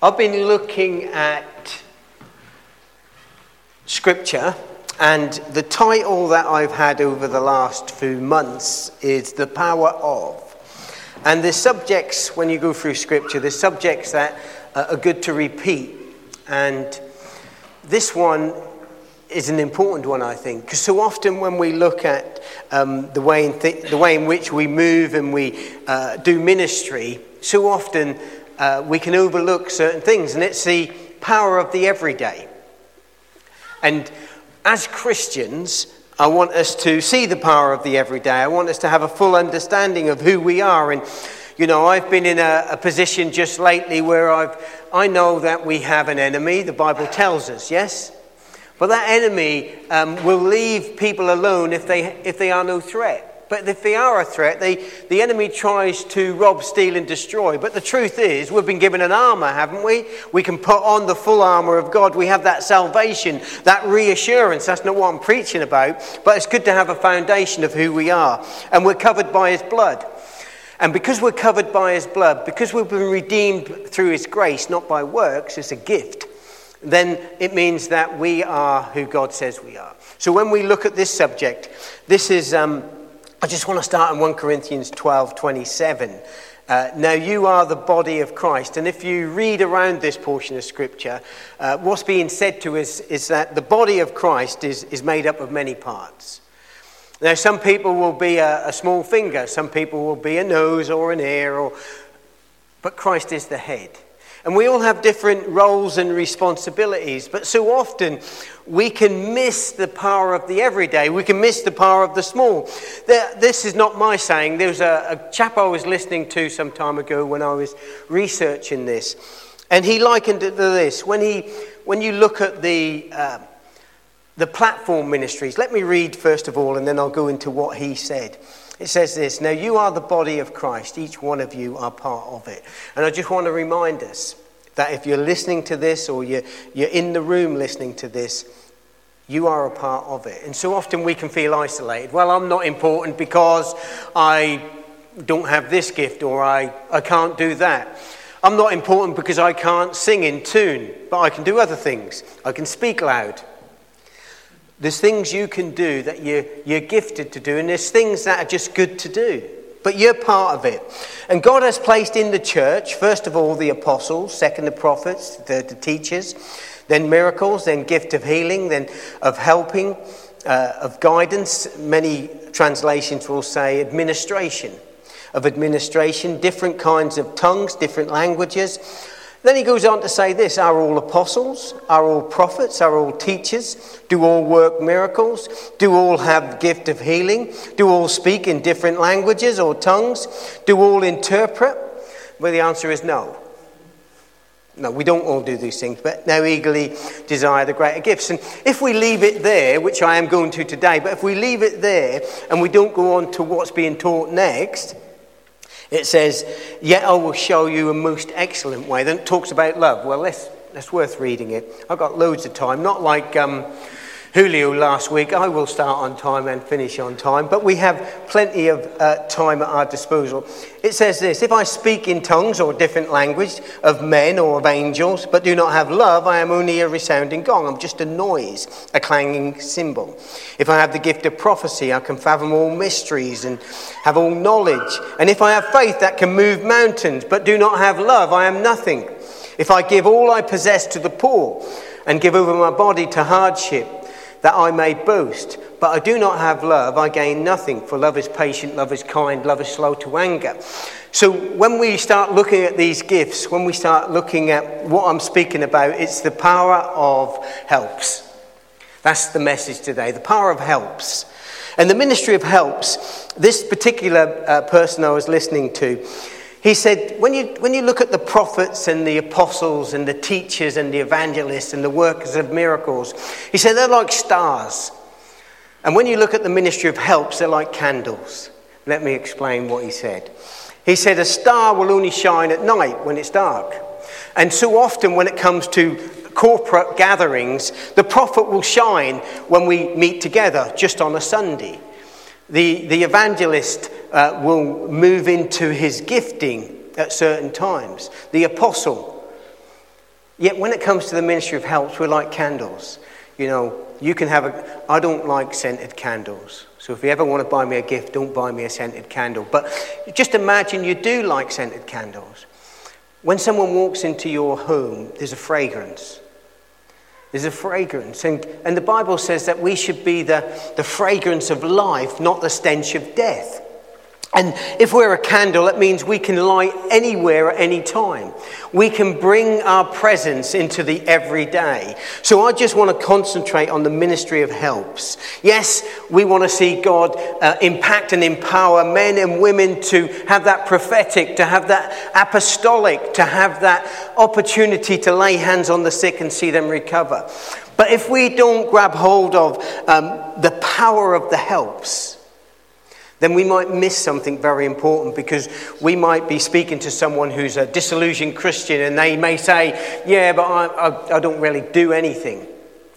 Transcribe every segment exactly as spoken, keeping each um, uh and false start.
I've been looking at scripture, and the title that I've had over the last few months is The Power of. And there's subjects, when you go through scripture, there's subjects that are good to repeat. And this one is an important one, I think, because so often when we look at um, the way in th- the way in which we move and we uh, do ministry, so often uh, we can overlook certain things, and it's the power of the everyday. And as Christians, I want us to see the power of the everyday. I want us to have a full understanding of who we are. And you know, I've been in a, a position just lately where I've I know that we have an enemy. The Bible tells us, yes. But that enemy um, will leave people alone if they if they are no threat. But if they are a threat, they, the enemy tries to rob, steal and destroy. But the truth is, we've been given an armour, haven't we? We can put on the full armour of God. We have that salvation, that reassurance. That's not what I'm preaching about. But it's good to have a foundation of who we are. And we're covered by his blood. And because we're covered by his blood, because we've been redeemed through his grace, not by works, it's a gift, then it means that we are who God says we are. So when we look at this subject, this is, um, I just want to start in First Corinthians twelve twenty-seven. Uh, now you are the body of Christ. And if you read around this portion of scripture, uh, what's being said to us is that the body of Christ is, is made up of many parts. Now some people will be a, a small finger, some people will be a nose or an ear, or, but Christ is the head. And we all have different roles and responsibilities, but so often we can miss the power of the everyday. We can miss the power of the small. This is not my saying. There was a, a chap I was listening to some time ago when I was researching this, and he likened it to this. When he, when you look at the uh, the platform ministries, let me read first of all, and then I'll go into what he said. It says this: now you are the body of Christ, each one of you are part of it. And I just want to remind us that if you're listening to this or you're, you're in the room listening to this, you are a part of it. And so often we can feel isolated. Well, I'm not important because I don't have this gift, or I, I can't do that. I'm not important because I can't sing in tune, but I can do other things. I can speak loud. There's things you can do that you're, you're gifted to do, and there's things that are just good to do. But you're part of it. And God has placed in the church, first of all, the apostles, second the prophets, third the teachers, then miracles, then gift of healing, then of helping, uh, of guidance. Many translations will say administration. Of administration, different kinds of tongues, different languages. Then he goes on to say this: are all apostles? Are all prophets? Are all teachers? Do all work miracles? Do all have gift of healing? Do all speak in different languages or tongues? Do all interpret? Well, the answer is no. No, we don't all do these things, but now eagerly desire the greater gifts. And if we leave it there, which I am going to today, but if we leave it there and we don't go on to what's being taught next, it says, yet I will show you a most excellent way. Then it talks about love. Well, that's, that's worth reading it. I've got loads of time. Not like um, Julio last week. I will start on time and finish on time. But we have plenty of uh, time at our disposal. It says this: if I speak in tongues or different language of men or of angels, but do not have love, I am only a resounding gong. I'm just a noise, a clanging cymbal. If I have the gift of prophecy, I can fathom all mysteries and have all knowledge. And if I have faith that can move mountains, but do not have love, I am nothing. If I give all I possess to the poor and give over my body to hardship, that I may boast, but I do not have love, I gain nothing. For love is patient, love is kind, love is slow to anger. So when we start looking at these gifts, when we start looking at what I'm speaking about, it's the power of helps. That's the message today, the power of helps. And the ministry of helps, this particular uh, person I was listening to, he said, when you when you look at the prophets and the apostles and the teachers and the evangelists and the workers of miracles, he said they're like stars. And when you look at the ministry of helps, they're like candles. Let me explain what he said. He said a star will only shine at night when it's dark. And so often when it comes to corporate gatherings, the prophet will shine when we meet together just on a Sunday. The, the evangelist uh, will move into his gifting at certain times. The apostle Yet when it comes to the ministry of helps, we're like candles. You know, you can have a... I don't like scented candles. So if you ever want to buy me a gift, don't buy me a scented candle. But just imagine you do like scented candles. When someone walks into your home, there's a fragrance. There's a fragrance. And, and the Bible says that we should be the, the fragrance of life, not the stench of death. And if we're a candle, it means we can light anywhere at any time. We can bring our presence into the everyday. So I just want to concentrate on the ministry of helps. Yes, we want to see God uh, impact and empower men and women to have that prophetic, to have that apostolic, to have that opportunity to lay hands on the sick and see them recover. But if we don't grab hold of um, the power of the helps, then we might miss something very important, because we might be speaking to someone who's a disillusioned Christian and they may say, yeah, but I, I, I don't really do anything.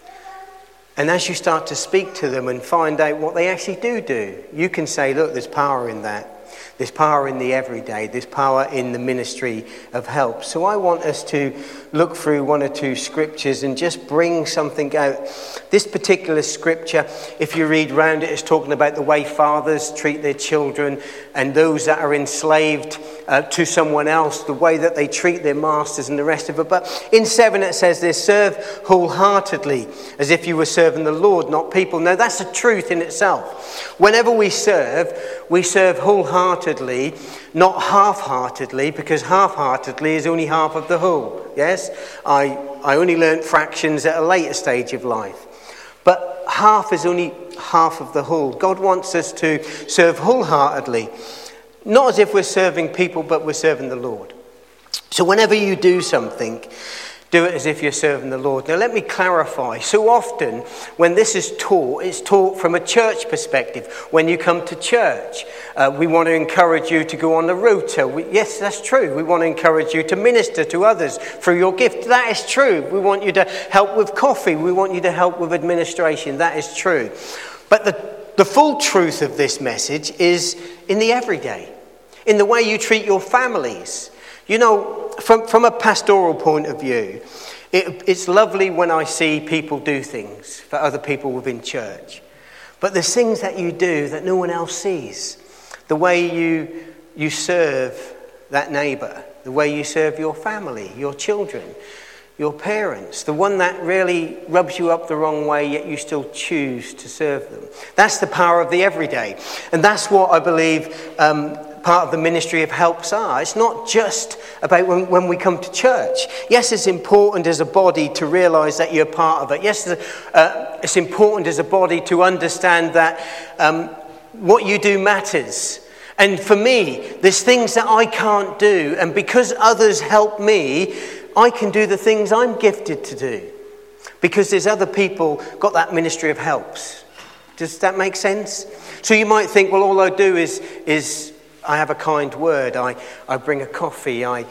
And as you start to speak to them and find out what they actually do do, you can say, look, there's power in that. There's power in the everyday. There's power in the ministry of help. So I want us to look through one or two scriptures and just bring something out. This particular scripture, if you read round it, is talking about the way fathers treat their children and those that are enslaved uh, to someone else, the way that they treat their masters and the rest of it. But in seven it says this: serve wholeheartedly as if you were serving the Lord, not people. Now that's a truth in itself. Whenever we serve, we serve wholeheartedly, not half-heartedly, because half-heartedly is only half of the whole. Yes, I, I only learnt fractions at a later stage of life. But half is only half of the whole. God wants us to serve wholeheartedly, not as if we're serving people, but we're serving the Lord. So whenever you do something, do it as if you're serving the Lord. Now let me clarify. So often when this is taught, it's taught from a church perspective. When you come to church, uh, we want to encourage you to go on the rota. We, yes, that's true. We want to encourage you to minister to others through your gift. That is true. We want you to help with coffee. We want you to help with administration. That is true. But the, the full truth of this message is in the everyday, in the way you treat your families. You know, from, from a pastoral point of view, it, it's lovely when I see people do things for other people within church. But there's things that you do that no one else sees. The way you, you serve that neighbour, the way you serve your family, your children, your parents, the one that really rubs you up the wrong way, yet you still choose to serve them. That's the power of the everyday. And that's what I believe um, part of the ministry of helps are. It's not just about when, when we come to church. Yes, it's important as a body to realise that you're part of it. Yes, uh, it's important as a body to understand that um, what you do matters. And for me, there's things that I can't do, and because others help me, I can do the things I'm gifted to do. Because there's other people got that ministry of helps. Does that make sense? So you might think, well, all I do is is I have a kind word, I, I bring a coffee, I,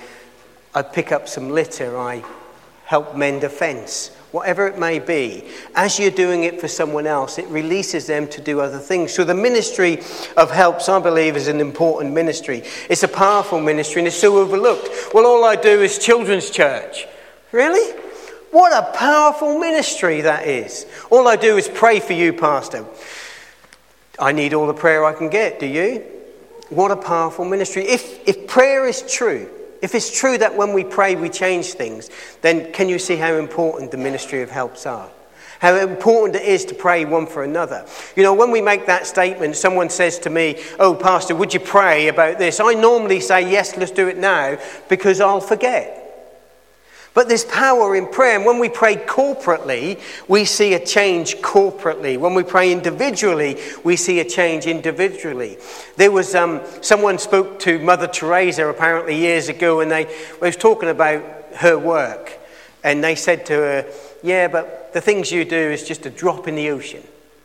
I pick up some litter, I help mend a fence, whatever it may be. As you're doing it for someone else, it releases them to do other things. So the ministry of helps, I believe, is an important ministry. It's a powerful ministry and it's so overlooked. Well, all I do is children's church. Really? What a powerful ministry that is. All I do is pray for you, Pastor. I need all the prayer I can get, do you? What a powerful ministry. If if prayer is true, if it's true that when we pray we change things, then can you see how important the ministry of helps are? How important it is to pray one for another. You know, when we make that statement, someone says to me, oh, Pastor, would you pray about this? I normally say, yes, let's do it now, because I'll forget. But there's power in prayer, and when we pray corporately, we see a change corporately. When we pray individually, we see a change individually. There was um, someone spoke to Mother Teresa apparently years ago, and they, they was talking about her work, and they said to her, yeah, but the things you do is just a drop in the ocean.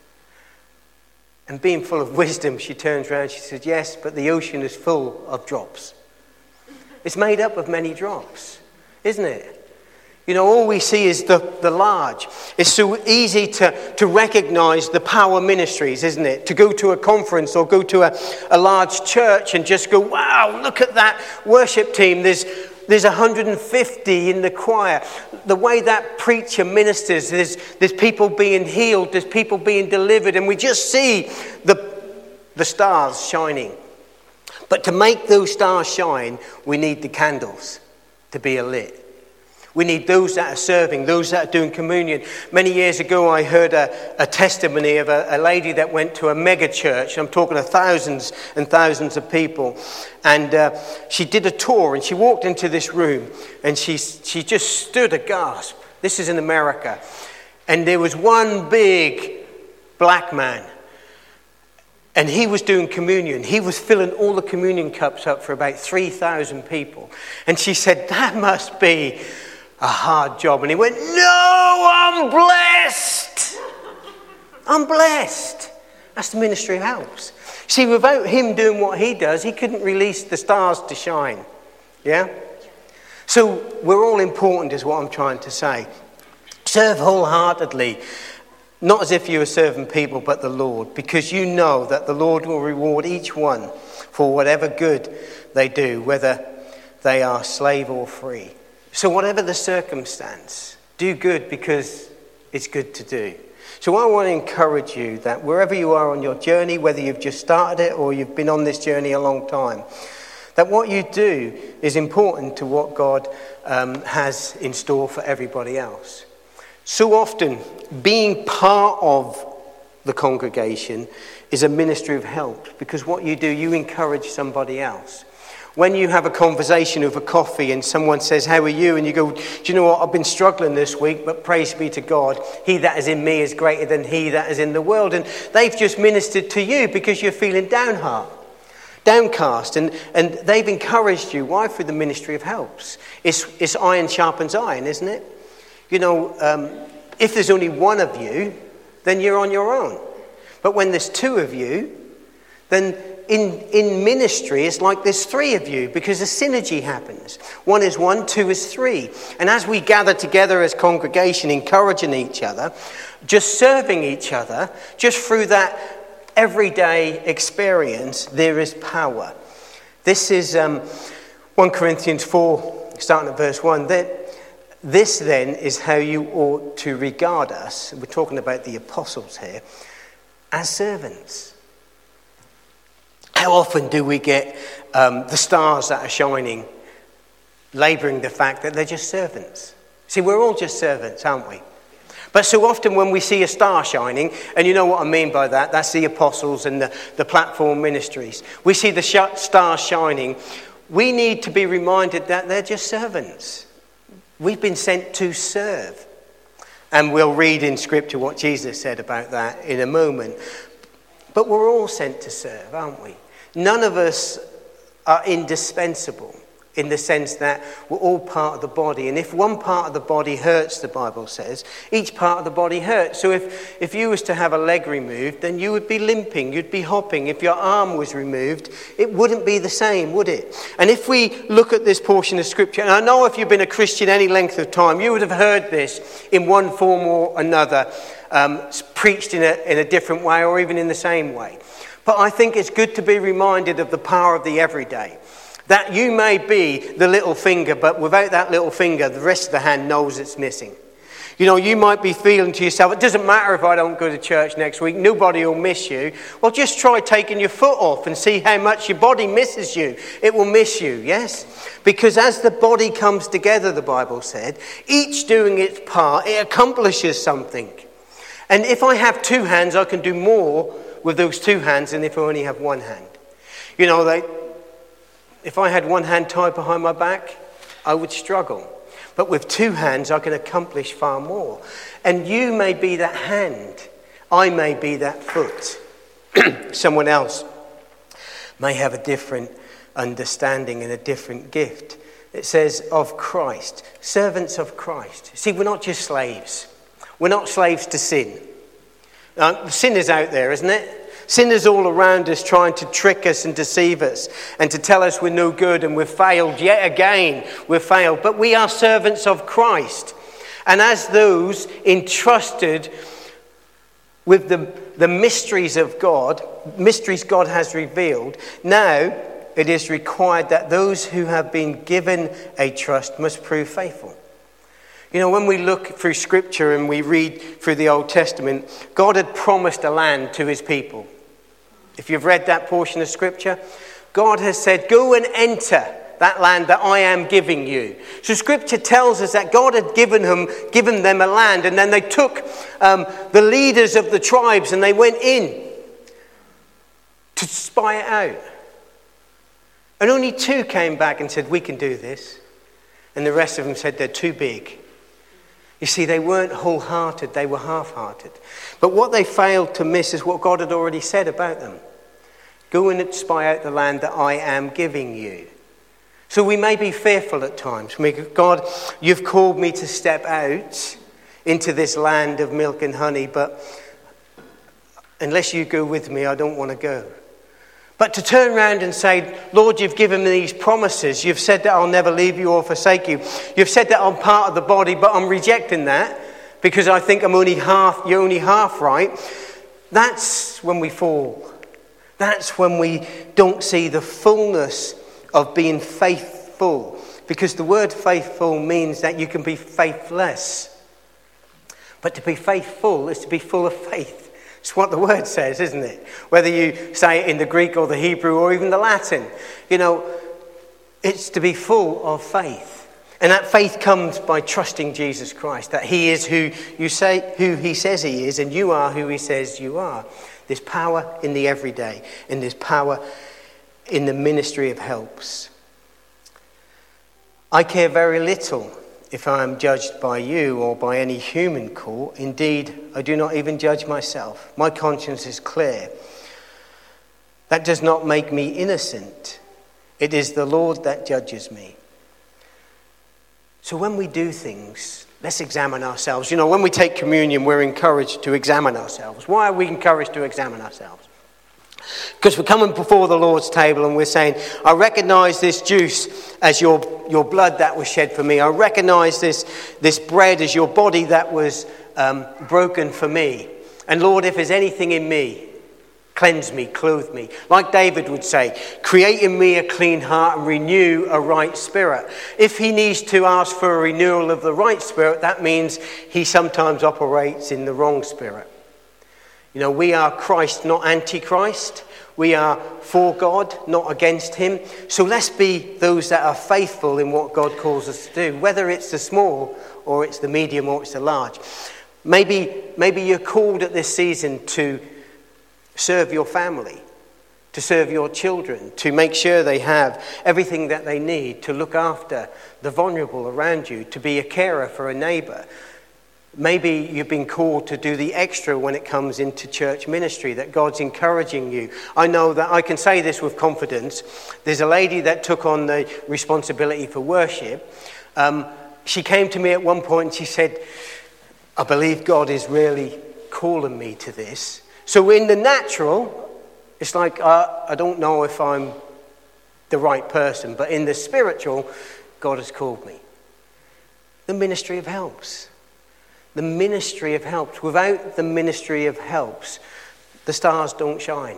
And being full of wisdom, she turns around, she says, yes, but the ocean is full of drops. It's made up of many drops, isn't it? You know, all we see is the, the large. It's so easy to, to recognize the power ministries, isn't it? To go to a conference or go to a, a large church and just go, wow, look at that worship team. There's there's one hundred fifty in the choir. The way that preacher ministers, there's, there's people being healed, there's people being delivered, and we just see the, the stars shining. But to make those stars shine, we need the candles to be lit. We need those that are serving, those that are doing communion. Many years ago, I heard a, a testimony of a, a lady that went to a mega church. I'm talking of thousands and thousands of people. And uh, she did a tour, and she walked into this room, and she, she just stood aghast. This is in America. And there was one big black man. And he was doing communion. He was filling all the communion cups up for about three thousand people. And she said, that must be a hard job. And he went, no, I'm blessed. I'm blessed. That's the ministry of helps. See, without him doing what he does, he couldn't release the stars to shine. Yeah? So we're all important is what I'm trying to say. Serve wholeheartedly. Not as if you were serving people, but the Lord. Because you know that the Lord will reward each one for whatever good they do, whether they are slave or free. So whatever the circumstance, do good because it's good to do. So I want to encourage you that wherever you are on your journey, whether you've just started it or you've been on this journey a long time, that what you do is important to what God um, has in store for everybody else. So often, being part of the congregation is a ministry of help, because what you do, you encourage somebody else. When you have a conversation over coffee and someone says, how are you? And you go, do you know what? I've been struggling this week, but praise be to God. He that is in me is greater than he that is in the world. And they've just ministered to you because you're feeling downheart, downcast. And, and they've encouraged you. Why? Through the ministry of helps. It's, it's iron sharpens iron, isn't it? You know, um, if there's only one of you, then you're on your own. But when there's two of you, then in, in ministry, it's like there's three of you, because a synergy happens. One is one, two is three. And as we gather together as congregation, encouraging each other, just serving each other, just through that everyday experience, there is power. This is um, First Corinthians four, starting at verse one. That this then is how you ought to regard us. We're talking about the apostles here, as servants. How often do we get um, the stars that are shining, labouring the fact that they're just servants? See, we're all just servants, aren't we? But so often when we see a star shining, and you know what I mean by that, that's the apostles and the, the platform ministries. We see the sh- stars shining. We need to be reminded that they're just servants. We've been sent to serve. And we'll read in Scripture what Jesus said about that in a moment. But we're all sent to serve, aren't we? None of us are indispensable in the sense that we're all part of the body. And if one part of the body hurts, the Bible says, each part of the body hurts. So if, if you was to have a leg removed, then you would be limping, you'd be hopping. If your arm was removed, it wouldn't be the same, would it? And if we look at this portion of Scripture, and I know if you've been a Christian any length of time, you would have heard this in one form or another, um, preached in a, in a different way or even in the same way. But I think it's good to be reminded of the power of the everyday. That you may be the little finger, but without that little finger, the rest of the hand knows it's missing. You know, you might be feeling to yourself, it doesn't matter if I don't go to church next week, nobody will miss you. Well, just try taking your foot off and see how much your body misses you. It will miss you, yes? Because as the body comes together, the Bible said, each doing its part, it accomplishes something. And if I have two hands, I can do more with those two hands than if I only have one hand. You know, they... If I had one hand tied behind my back, I would struggle. But with two hands, I can accomplish far more. And you may be that hand. I may be that foot. Someone else may have a different understanding and a different gift. It says of Christ, servants of Christ. See, we're not just slaves. We're not slaves to sin. Uh, sin is out there, isn't it? Sin is all around us, trying to trick us and deceive us and to tell us we're no good and we've failed. Yet again, we've failed. But we are servants of Christ. And as those entrusted with the, the mysteries of God, mysteries God has revealed, now it is required that those who have been given a trust must prove faithful. You know, when we look through Scripture and we read through the Old Testament, God had promised a land to his people. If you've read that portion of Scripture, God has said, go and enter that land that I am giving you. So Scripture tells us that God had given them, given them a land, and then they took um, the leaders of the tribes and they went in to spy it out. And only two came back and said, we can do this. And the rest of them said, they're too big. You see, they weren't wholehearted, they were half-hearted. But what they failed to miss is what God had already said about them. Go and spy out the land that I am giving you. So we may be fearful at times. We go, God, you've called me to step out into this land of milk and honey, but unless you go with me, I don't want to go. But to turn around and say, Lord, you've given me these promises. You've said that I'll never leave you or forsake you. You've said that I'm part of the body, but I'm rejecting that because I think I'm only half, you're only half right. That's when we fall. That's when we don't see the fullness of being faithful. Because the word faithful means that you can be faithless. But to be faithful is to be full of faith. It's what the word says, isn't it? Whether you say it in the Greek or the Hebrew or even the Latin. You know, it's to be full of faith. And that faith comes by trusting Jesus Christ. That he is who you say, who he says he is, and you are who he says you are. There's power in the everyday. And there's power in the ministry of helps. I care very little if I am judged by you or by any human court. Indeed, I do not even judge myself. My conscience is clear. That does not make me innocent. It is the Lord that judges me. So when we do things, let's examine ourselves. You know, when we take communion, we're encouraged to examine ourselves. Why are we encouraged to examine ourselves? Because we're coming before the Lord's table and we're saying, I recognize this juice as your, your blood that was shed for me. I recognize this, this bread as your body that was um, broken for me. And Lord, if there's anything in me, cleanse me, clothe me. Like David would say, create in me a clean heart and renew a right spirit. If he needs to ask for a renewal of the right spirit, that means he sometimes operates in the wrong spirit. You know, we are Christ, not anti-Christ. We are for God, not against him. So let's be those that are faithful in what God calls us to do, whether it's the small or it's the medium or it's the large. Maybe, maybe you're called at this season to serve your family, to serve your children, to make sure they have everything that they need, to look after the vulnerable around you, to be a carer for a neighbour. Maybe you've been called to do the extra when it comes into church ministry, that God's encouraging you. I know that I can say this with confidence. There's a lady that took on the responsibility for worship. Um, she came to me at one point and she said, I believe God is really calling me to this. So in the natural, it's like, uh, I don't know if I'm the right person. But in the spiritual, God has called me. The ministry of helps. The ministry of helps. Without the ministry of helps, the stars don't shine.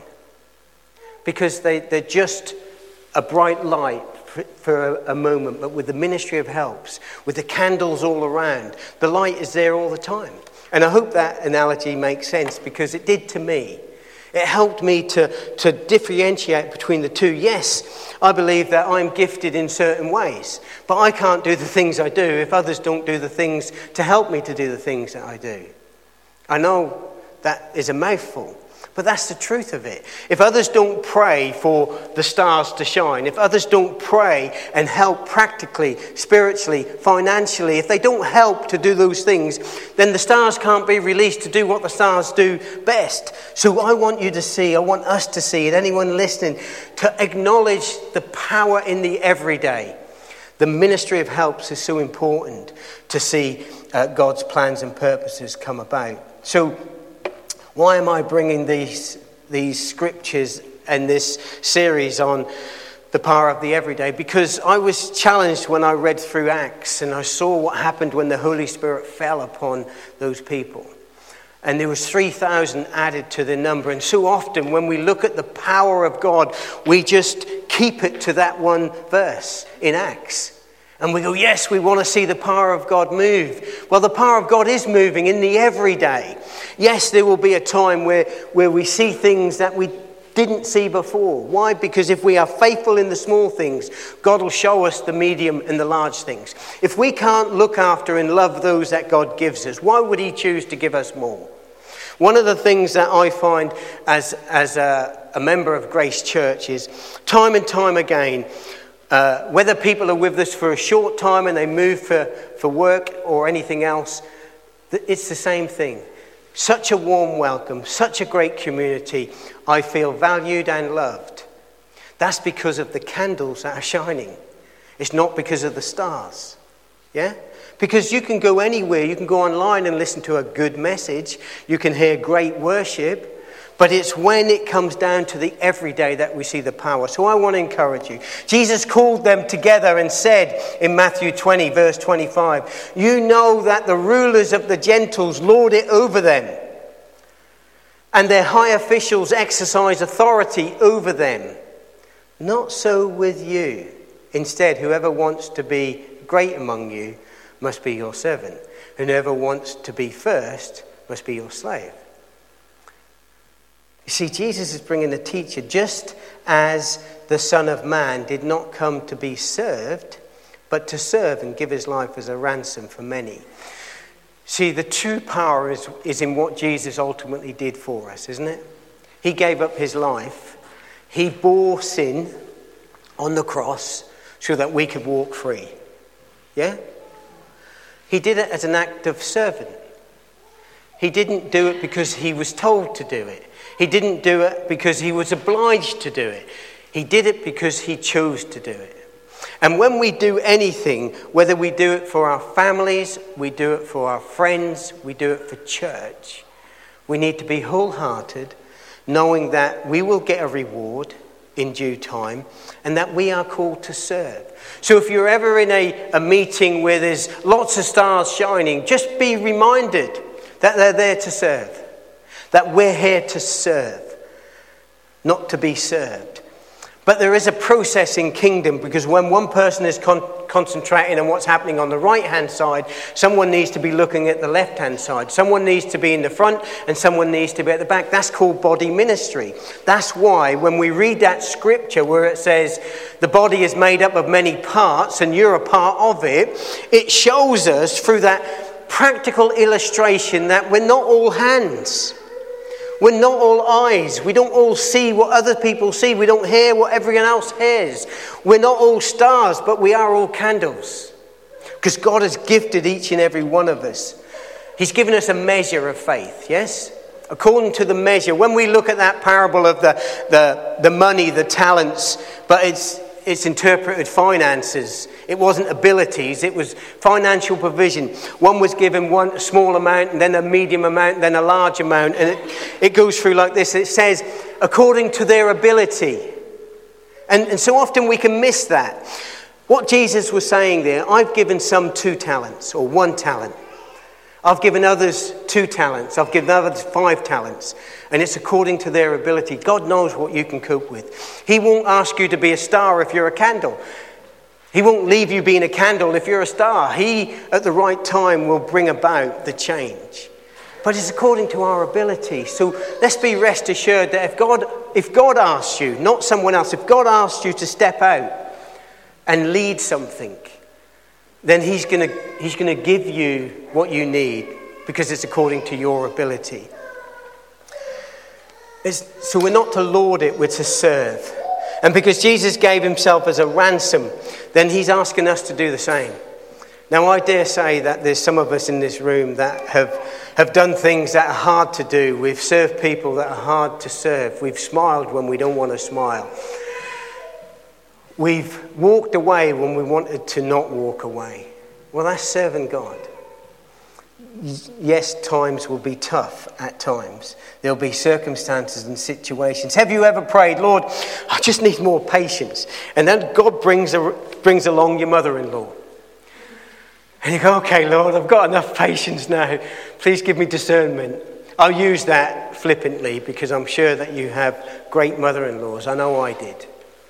Because they, they're just a bright light for, for a, a moment. But with the ministry of helps, with the candles all around, the light is there all the time. And I hope that analogy makes sense because it did to me. It helped me to, to differentiate between the two. Yes, I believe that I'm gifted in certain ways, but I can't do the things I do if others don't do the things to help me to do the things that I do. I know that is a mouthful, but that's the truth of it. If others don't pray for the stars to shine, if others don't pray and help practically, spiritually, financially, if they don't help to do those things, then the stars can't be released to do what the stars do best. So I want you to see, I want us to see, and anyone listening, to acknowledge the power in the everyday. The ministry of helps is so important to see uh, God's plans and purposes come about. So why am I bringing these these scriptures and this series on the power of the everyday? Because I was challenged when I read through Acts and I saw what happened when the Holy Spirit fell upon those people. And there was three thousand added to the number. And so often when we look at the power of God, we just keep it to that one verse in Acts. And we go, yes, we want to see the power of God move. Well, the power of God is moving in the everyday. Yes, there will be a time where, where we see things that we didn't see before. Why? Because if we are faithful in the small things, God will show us the medium and the large things. If we can't look after and love those that God gives us, why would he choose to give us more? One of the things that I find as, as a, a member of Grace Church is time and time again, Uh, whether people are with us for a short time and they move for, for work or anything else, it's the same thing. Such a warm welcome, such a great community. I feel valued and loved. That's because of the candles that are shining. It's not because of the stars. Yeah? Because you can go anywhere. You can go online and listen to a good message. You can hear great worship. But it's when it comes down to the everyday that we see the power. So I want to encourage you. Jesus called them together and said in Matthew twenty, verse twenty-five, you know that the rulers of the Gentiles lord it over them, and their high officials exercise authority over them. Not so with you. Instead, whoever wants to be great among you must be your servant. And whoever wants to be first must be your slave. You see, Jesus is bringing a teacher just as the Son of Man did not come to be served, but to serve and give his life as a ransom for many. See, the true power is, is in what Jesus ultimately did for us, isn't it? He gave up his life. He bore sin on the cross so that we could walk free. Yeah? He did it as an act of servant. He didn't do it because he was told to do it. He didn't do it because he was obliged to do it. He did it because he chose to do it. And when we do anything, whether we do it for our families, we do it for our friends, we do it for church, we need to be wholehearted, knowing that we will get a reward in due time and that we are called to serve. So if you're ever in a, a meeting where there's lots of stars shining, just be reminded that they're there to serve. That we're here to serve, not to be served. But there is a process in kingdom, because when one person is con- concentrating on what's happening on the right-hand side, someone needs to be looking at the left-hand side. Someone needs to be in the front and someone needs to be at the back. That's called body ministry. That's why when we read that scripture where it says the body is made up of many parts and you're a part of it, it shows us through that practical illustration that we're not all hands. We're not all eyes. We don't all see what other people see. We don't hear what everyone else hears. We're not all stars, but we are all candles. Because God has gifted each and every one of us. He's given us a measure of faith, yes? According to the measure. When we look at that parable of the, the, the money, the talents, but it's it's interpreted finances. It wasn't abilities, it was financial provision. One was given one a small amount, and then a medium amount, then a large amount. And it, it goes through like this. It says, according to their ability. And, and so often we can miss that. What Jesus was saying there, I've given some two talents, or one talent. I've given others two talents. I've given others five talents. And it's according to their ability. God knows what you can cope with. He won't ask you to be a star if you're a candle. He won't leave you being a candle if you're a star. He, at the right time, will bring about the change. But it's according to our ability. So let's be rest assured that if God, if God asks you, not someone else, if God asks you to step out and lead something, then he's going to he's going to give you what you need because it's according to your ability. It's, so we're not to lord it, we're to serve. And because Jesus gave himself as a ransom, then he's asking us to do the same. Now, I dare say that there's some of us in this room that have, have done things that are hard to do. We've served people that are hard to serve. We've smiled when we don't want to smile. We've walked away when we wanted to not walk away. Well, that's serving God. Yes, times will be tough at times. There'll be circumstances and situations. Have you ever prayed, Lord, I just need more patience? And then God brings, a, brings along your mother-in-law. And you go, okay, Lord, I've got enough patience now. Please give me discernment. I'll use that flippantly because I'm sure that you have great mother-in-laws. I know I did.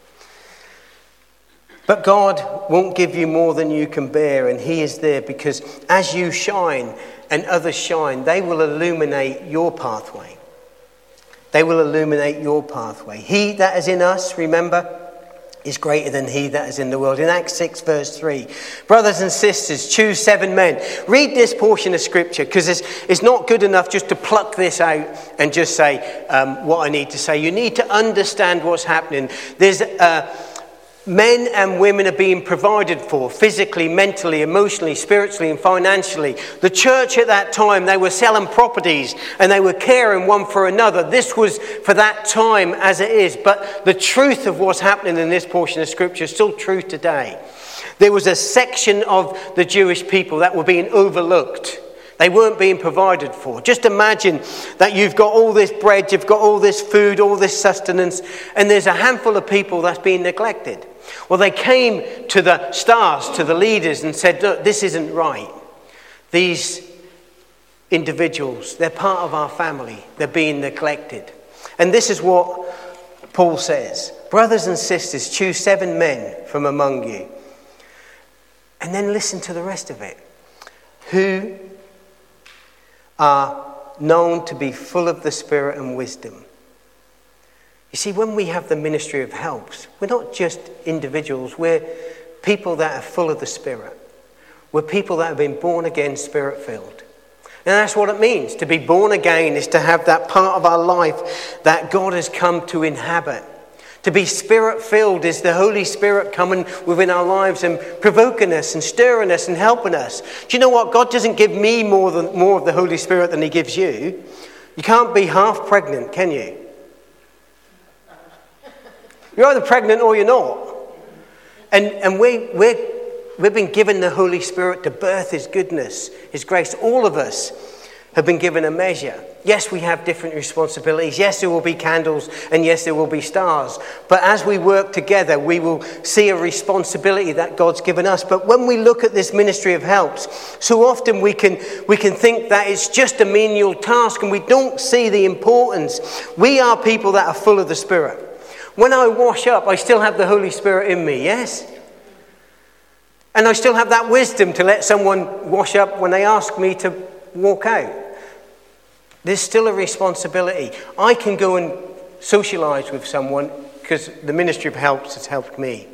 But God won't give you more than you can bear, and he is there because as you shine and others shine, they will illuminate your pathway. They will illuminate your pathway. He that is in us, remember, is greater than he that is in the world. In Acts six verse three, brothers and sisters, choose seven men. Read this portion of scripture because it's, it's not good enough just to pluck this out and just say um, what I need to say. You need to understand what's happening. There's uh, men and women are being provided for physically, mentally, emotionally, spiritually and financially. The church at that time, they were selling properties and they were caring one for another. This was for that time as it is. But the truth of what's happening in this portion of scripture is still true today. There was a section of the Jewish people that were being overlooked. They weren't being provided for. Just imagine that you've got all this bread, you've got all this food, all this sustenance, and there's a handful of people that's being neglected. Well, they came to the stars, to the leaders, and said, look, this isn't right. These individuals, they're part of our family. They're being neglected. And this is what Paul says. Brothers and sisters, choose seven men from among you. And then listen to the rest of it. Who are known to be full of the Spirit and wisdom. You see, when we have the ministry of helps, we're not just individuals, we're people that are full of the Spirit. We're people that have been born again, Spirit-filled. And that's what it means. To be born again is to have that part of our life that God has come to inhabit. To be Spirit-filled is the Holy Spirit coming within our lives and provoking us and stirring us and helping us. Do you know what? God doesn't give me more than more of the Holy Spirit than he gives you. You can't be half pregnant, can you? You're either pregnant or you're not. And and we we're, we've been given the Holy Spirit to birth his goodness, his grace. All of us have been given a measure. Yes, we have different responsibilities. Yes, there will be candles and yes, there will be stars. But as we work together, we will see a responsibility that God's given us. But when we look at this ministry of helps, so often we can we can think that it's just a menial task and we don't see the importance. We are people that are full of the Spirit. When I wash up, I still have the Holy Spirit in me, yes? And I still have that wisdom to let someone wash up when they ask me to walk out. There's still a responsibility. I can go and socialise with someone because the ministry of helps has helped me.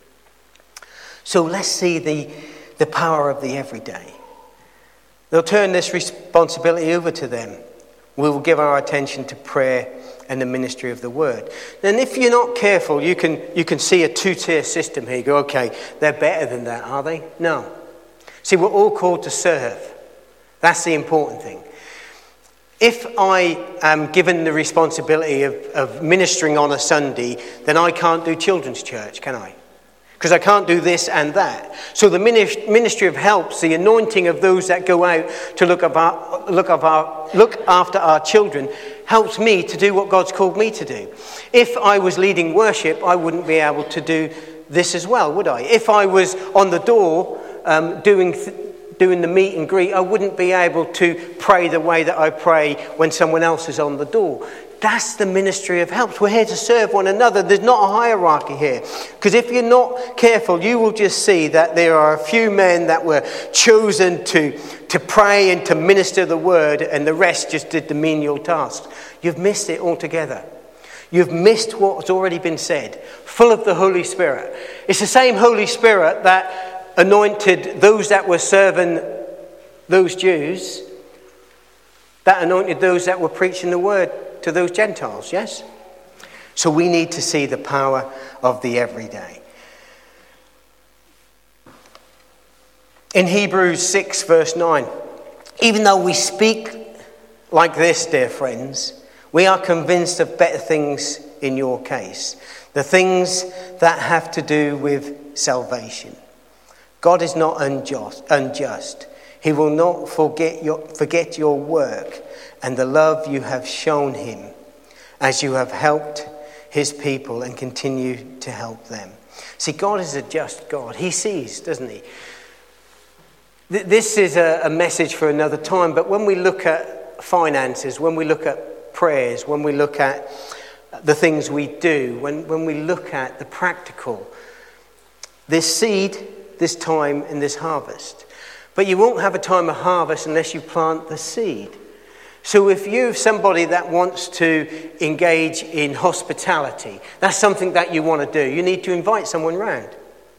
So let's see the, the power of the everyday. They'll turn this responsibility over to them. We will give our attention to prayer and the ministry of the word. And if you're not careful, you can you can see a two-tier system here. You go, okay, they're better than that, are they? No. See, we're all called to serve. That's the important thing. If I am given the responsibility of, of ministering on a Sunday, then I can't do children's church, can I? Because I can't do this and that. So the ministry of helps, the anointing of those that go out to look, up our, look, up our, look after our children, helps me to do what God's called me to do. If I was leading worship, I wouldn't be able to do this as well, would I? If I was on the door um, doing th- doing the meet and greet, I wouldn't be able to pray the way that I pray when someone else is on the door. That's the ministry of helps. We're here to serve one another. There's not a hierarchy here. Because if you're not careful, you will just see that there are a few men that were chosen to, to pray and to minister the word, and the rest just did the menial tasks. You've missed it altogether. You've missed what's already been said. Full of the Holy Spirit. It's the same Holy Spirit that anointed those that were serving those Jews, that anointed those that were preaching the word to those Gentiles, yes? So we need to see the power of the everyday. In Hebrews six verse nine, even though we speak like this, dear friends, we are convinced of better things in your case. The things that have to do with salvation. God is not unjust. unjust. He will not forget your, forget your work and the love you have shown him as you have helped his people and continue to help them. See, God is a just God. He sees, doesn't he? This is a, a message for another time, but when we look at finances, when we look at prayers, when we look at the things we do, when, when we look at the practical, there's seed, this time, and this harvest. But you won't have a time of harvest unless you plant the seed. So if you're somebody that wants to engage in hospitality, that's something that you want to do, you need to invite someone round.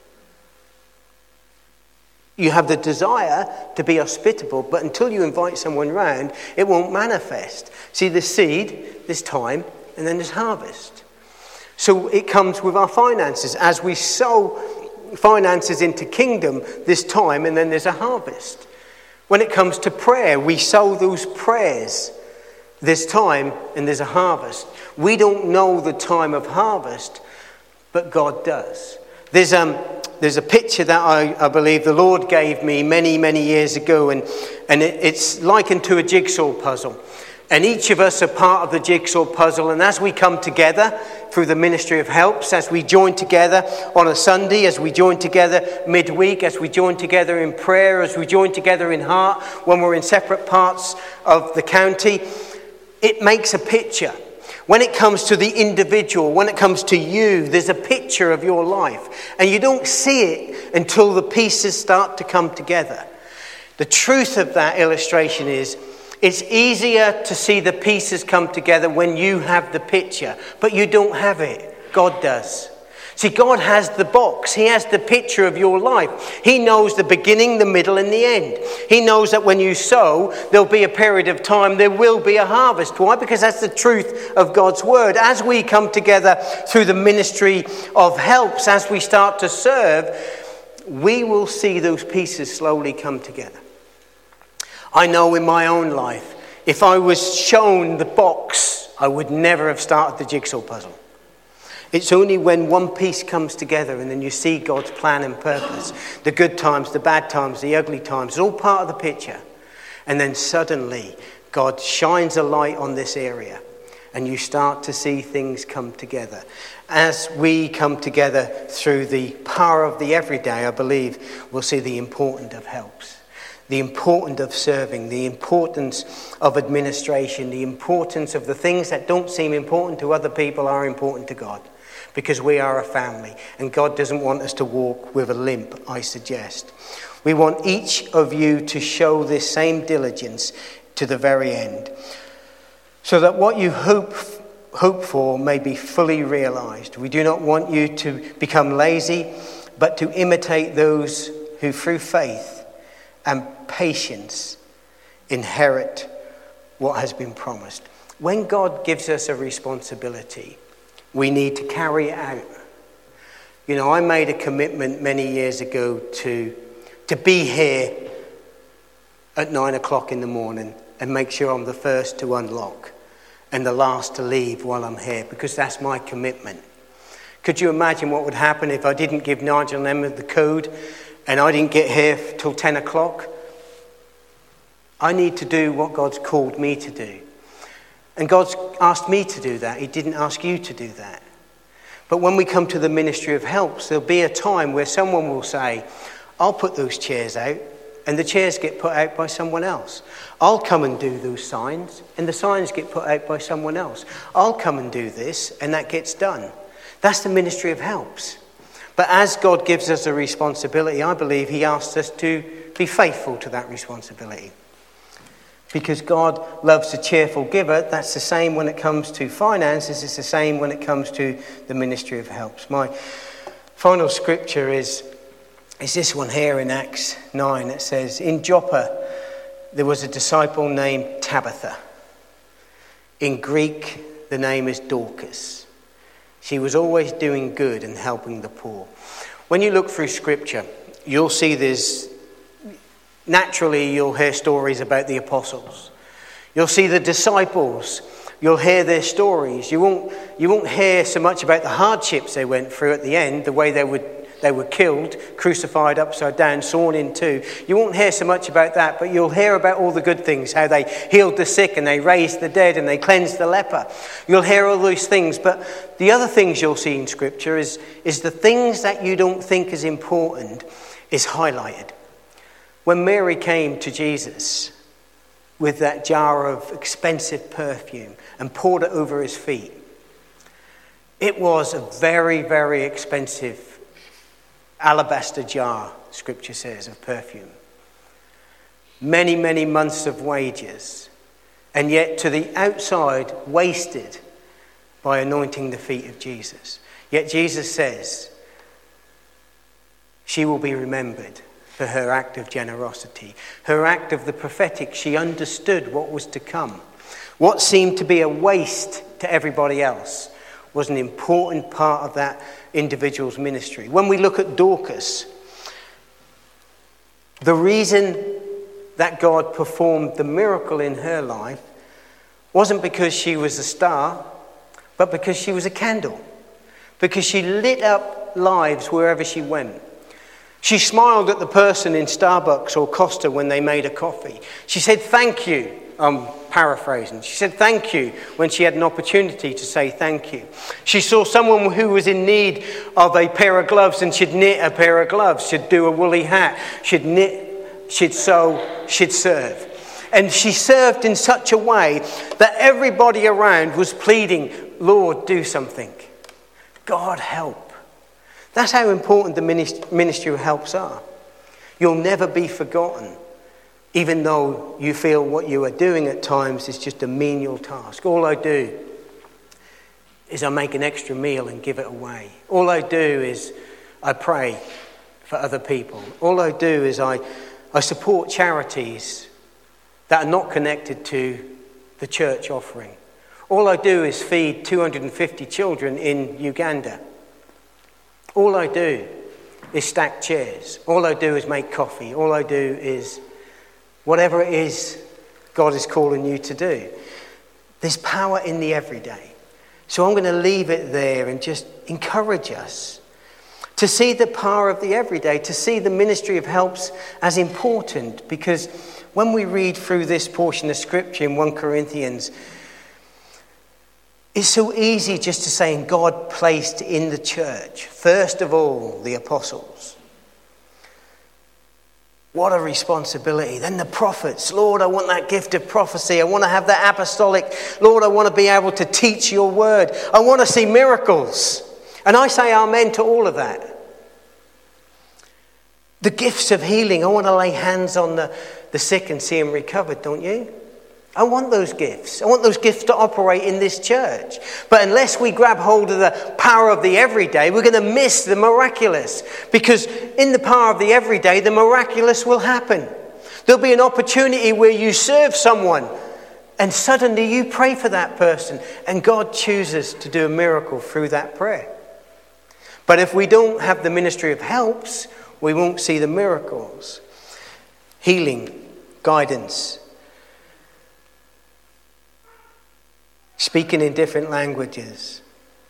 You have the desire to be hospitable, but until you invite someone round, it won't manifest. See, the seed, this time, and then there's harvest. So it comes with our finances. As we sow finances into kingdom, this time, and then there's a harvest. When it comes to prayer, we sow those prayers this time, and there's a harvest. We don't know the time of harvest, but God does. There's um there's a picture that I, I believe the Lord gave me many, many years ago, and, and it, it's likened to a jigsaw puzzle. And each of us are part of the jigsaw puzzle, and as we come together through the ministry of helps, as we join together on a Sunday, as we join together midweek, as we join together in prayer, as we join together in heart, when we're in separate parts of the county, it makes a picture. When it comes to the individual, when it comes to you, there's a picture of your life. And you don't see it until the pieces start to come together. The truth of that illustration is, it's easier to see the pieces come together when you have the picture, but you don't have it. God does. See, God has the box. He has the picture of your life. He knows the beginning, the middle, and the end. He knows that when you sow, there'll be a period of time, there will be a harvest. Why? Because that's the truth of God's word. As we come together through the ministry of helps, as we start to serve, we will see those pieces slowly come together. I know in my own life, if I was shown the box, I would never have started the jigsaw puzzle. It's only when one piece comes together and then you see God's plan and purpose, the good times, the bad times, the ugly times, it's all part of the picture. And then suddenly God shines a light on this area and you start to see things come together. As we come together through the power of the everyday, I believe we'll see the importance of helps. The importance of serving, the importance of administration, the importance of the things that don't seem important to other people are important to God. Because we are a family, and God doesn't want us to walk with a limp, I suggest. We want each of you to show this same diligence to the very end, so that what you hope, hope for may be fully realized. We do not want you to become lazy, but to imitate those who through faith and patience inherit what has been promised. When God gives us a responsibility, we need to carry it out. You know, I made a commitment many years ago to, to be here at nine o'clock in the morning and make sure I'm the first to unlock and the last to leave while I'm here, because that's my commitment. Could you imagine what would happen if I didn't give Nigel and Emma the code and I didn't get here till ten o'clock? I need to do what God's called me to do. And God's asked me to do that. He didn't ask you to do that. But when we come to the ministry of helps, there'll be a time where someone will say, I'll put those chairs out, and the chairs get put out by someone else. I'll come and do those signs, and the signs get put out by someone else. I'll come and do this, and that gets done. That's the ministry of helps. But as God gives us a responsibility, I believe he asks us to be faithful to that responsibility. Because God loves a cheerful giver. That's the same when it comes to finances. It's the same when it comes to the ministry of helps. My final scripture is, is this one here in Acts nine. It says, in Joppa there was a disciple named Tabitha. In Greek, the name is Dorcas. She was always doing good and helping the poor. When you look through scripture, you'll see there's Naturally, you'll hear stories about the apostles. You'll see the disciples. You'll hear their stories. You won't, you won't hear so much about the hardships they went through at the end, the way they would, they were killed, crucified upside down, sawn in two. You won't hear so much about that, but you'll hear about all the good things, how they healed the sick and they raised the dead and they cleansed the leper. You'll hear all those things, but the other things you'll see in Scripture is, is the things that you don't think is important is highlighted. When Mary came to Jesus with that jar of expensive perfume and poured it over his feet. It was a very, very expensive alabaster jar, Scripture says, of perfume. Many, many months of wages, and yet to the outside, wasted by anointing the feet of Jesus. Yet Jesus says, she will be remembered for her act of generosity, her act of the prophetic. She understood what was to come. What seemed to be a waste to everybody else was an important part of that individual's ministry. When we look at Dorcas, the reason that God performed the miracle in her life wasn't because she was a star, but because she was a candle. Because she lit up lives wherever she went. She smiled at the person in Starbucks or Costa when they made a coffee. She said thank you. I'm paraphrasing. She said thank you when she had an opportunity to say thank you. She saw someone who was in need of a pair of gloves and she'd knit a pair of gloves. She'd do a woolly hat. She'd knit, she'd sew, she'd serve. And she served in such a way that everybody around was pleading, Lord, do something. God, help. That's how important the ministry of helps are. You'll never be forgotten, even though you feel what you are doing at times is just a menial task. All I do is I make an extra meal and give it away. All I do is I pray for other people. All I do is I, I support charities that are not connected to the church offering. All I do is feed two hundred fifty children in Uganda. All I do is stack chairs. All I do is make coffee. All I do is whatever it is God is calling you to do. There's power in the everyday. So I'm going to leave it there and just encourage us to see the power of the everyday, to see the ministry of helps as important. Because when we read through this portion of Scripture in First Corinthians, it's so easy just to say, God placed in the church, first of all, the apostles. What a responsibility. Then the prophets. Lord, I want that gift of prophecy. I want to have that apostolic. Lord, I want to be able to teach your word. I want to see miracles. And I say amen to all of that. The gifts of healing. I want to lay hands on the, the sick and see them recovered, don't you? I want those gifts. I want those gifts to operate in this church. But unless we grab hold of the power of the everyday, we're going to miss the miraculous. Because in the power of the everyday, the miraculous will happen. There'll be an opportunity where you serve someone and suddenly you pray for that person and God chooses to do a miracle through that prayer. But if we don't have the ministry of helps, we won't see the miracles. Healing, guidance, speaking in different languages.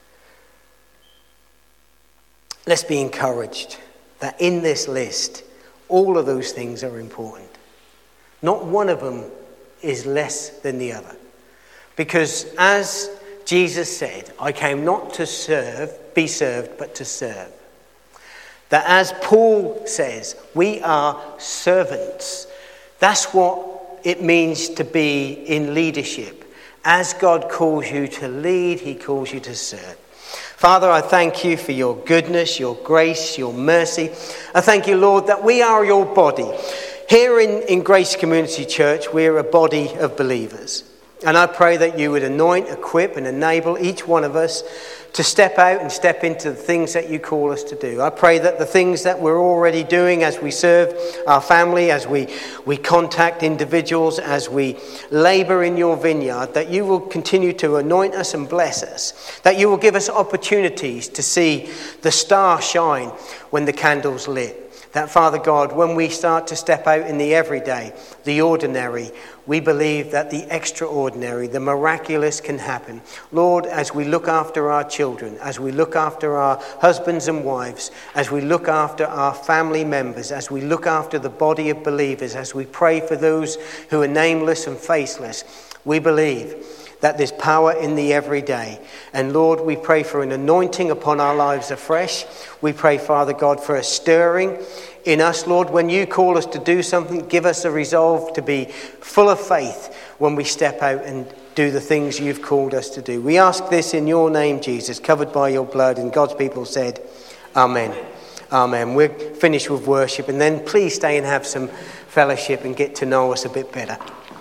Let's be encouraged that in this list, all of those things are important. Not one of them is less than the other. Because as Jesus said, I came not to serve, be served, but to serve. That as Paul says, we are servants. That's what it means to be in leadership. As God calls you to lead, he calls you to serve. Father, I thank you for your goodness, your grace, your mercy. I thank you, Lord, that we are your body. Here in, in Grace Community Church, we're a body of believers. And I pray that you would anoint, equip, and enable each one of us to step out and step into the things that you call us to do. I pray that the things that we're already doing as we serve our family, as we, we contact individuals, as we labor in your vineyard, that you will continue to anoint us and bless us. That you will give us opportunities to see the star shine when the candle's lit. That, Father God, when we start to step out in the everyday, the ordinary, we believe that the extraordinary, the miraculous can happen. Lord, as we look after our children, as we look after our husbands and wives, as we look after our family members, as we look after the body of believers, as we pray for those who are nameless and faceless, we believe that there's power in the everyday. And Lord, we pray for an anointing upon our lives afresh. We pray, Father God, for a stirring in us, Lord. When you call us to do something, give us a resolve to be full of faith when we step out and do the things you've called us to do. We ask this in your name, Jesus, covered by your blood. And God's people said, Amen. Amen. We're finished with worship, and then please stay and have some fellowship and get to know us a bit better.